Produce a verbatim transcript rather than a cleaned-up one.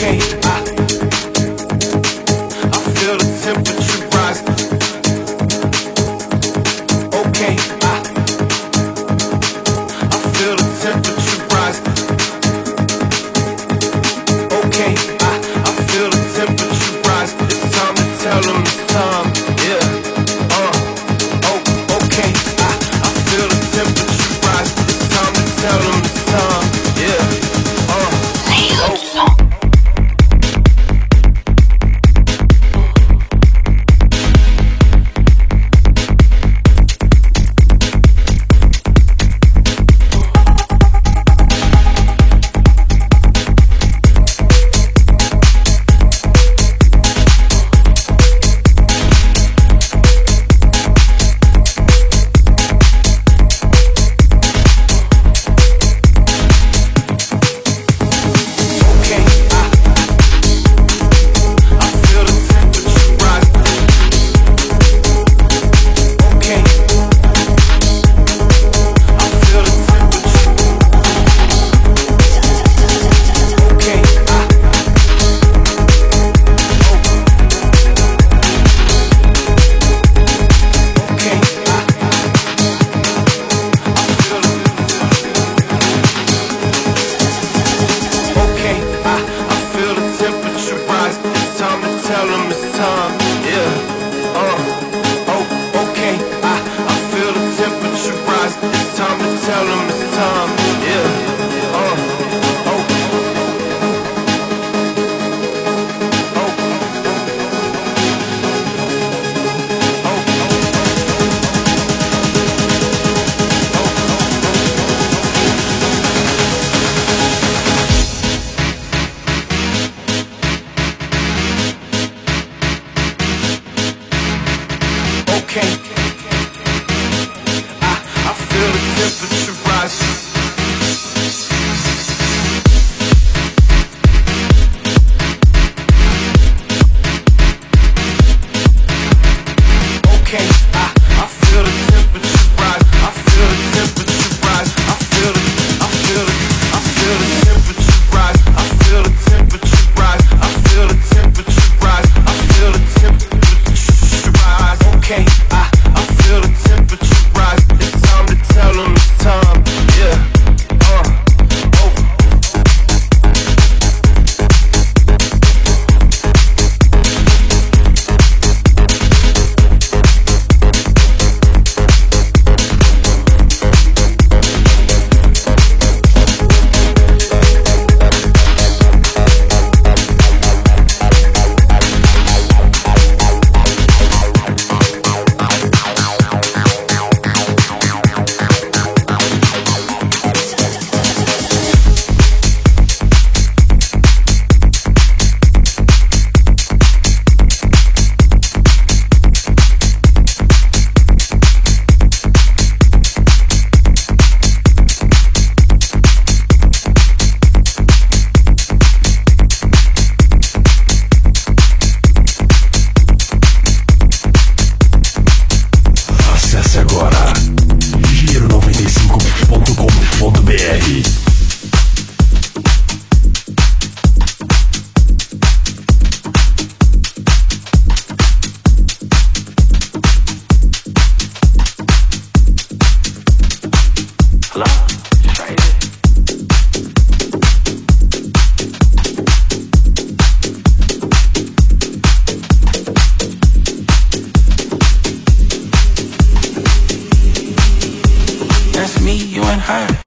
Okay, I, I feel the temperature rise. Okay, I, I feel the temperature rise. Okay, I, I feel the temperature rise. It's time to tell them it's time. Yeah, uh, oh, okay, I, I feel the temperature rise. It's time to tell them it's time. Yeah, uh, oh. Tell them it's time, yeah, uh, oh, okay, I, I feel the temperature rise. It's time to tell them it's time, yeah, uh, oh, okay, I, I feel the temperature rise. Okay, I, I feel the temperature rise. I feel the temperature rise. I feel the, I feel the, I feel the temperature rise. I feel the temperature rise. I feel the temperature rise. I feel the temperature rise. Okay, I, I feel the temperature rise. It's time to tell them it's time. Yeah, uh, oh. That's me, you and her.